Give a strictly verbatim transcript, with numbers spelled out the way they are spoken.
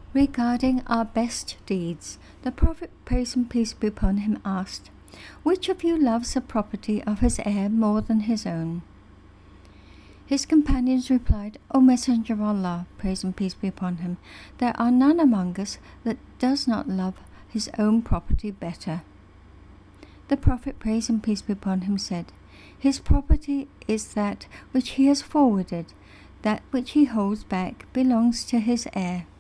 Regarding our best deeds, the Prophet, praise and peace be upon him, asked, "Which of you loves the property of his heir more than his own?" His companions replied, "O Messenger of Allah, praise and peace be upon him, there are none among us that does not love his own property better." The Prophet, praise and peace be upon him, said, "His property is that which he has forwarded. That which he holds back belongs to his heir."